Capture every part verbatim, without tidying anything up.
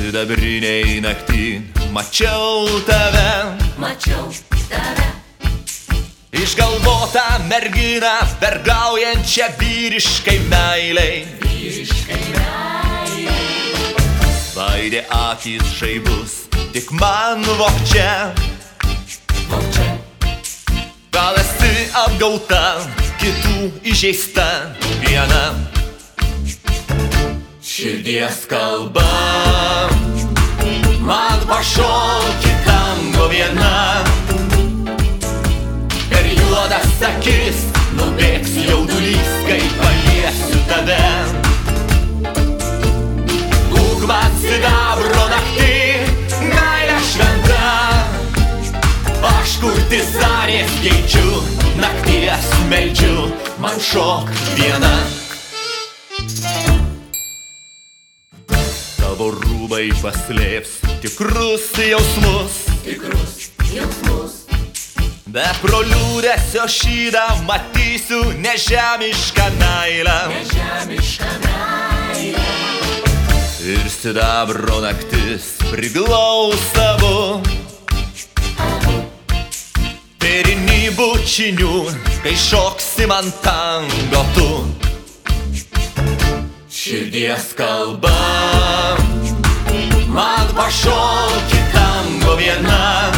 Sidabriniai naktį mačiau tave, mačiau tave. Išgalvotą merginą, vergaujančią vyriškai meiliai, vyriškai meiliai. Svaidė akys žaibus, tik man vok čia. Vok čia. Gal esi apgauta, kitų įžeista viena. Širdies kalba man pašokė tango viena. Per juodas akis nubėgs jaudulys, kai paliesiu tave. Būk man sidabro naktį, meilė šventa. Aš kurtis zarės keičiu, nakties meldžiu, man šok viena. Tavo rūbai paslėps tikrus jausmus, tikrus jausmus. Be pro liūdesio šydą matysiu nežemišką meilę, nežemišką meilę. Ir sidabro naktis priglaus tavo. Perini bučinių, kai šoksi man tango tu. Širdies kalba man pašokė tango viena.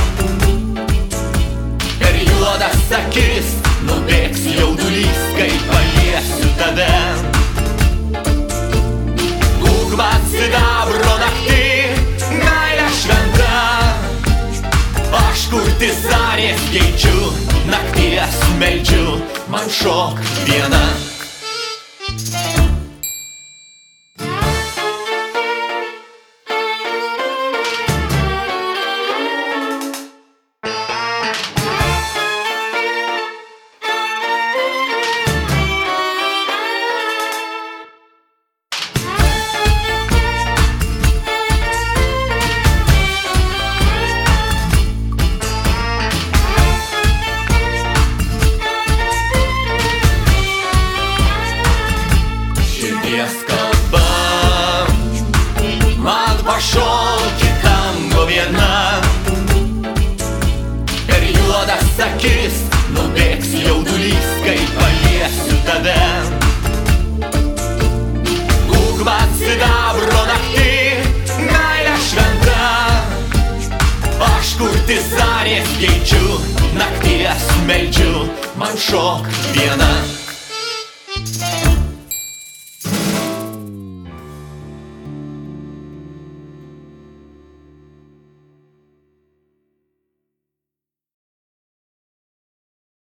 Per juodas akis nubėgs jaudulys, kai paliesiu tave. Būk man sidabro naktį, meilė šventa. Aš kurtis zarės keičiu, nakties meldžiu, man šok viena. Širdies kalba man pašokė tango viena. Per juodas akis nubėgs jaudulys, kai paliesiu tave. Būk man sidabro naktį, meilė šventa. Aš kurtis zarės keičiu, nakties meldžiu, man šok viena.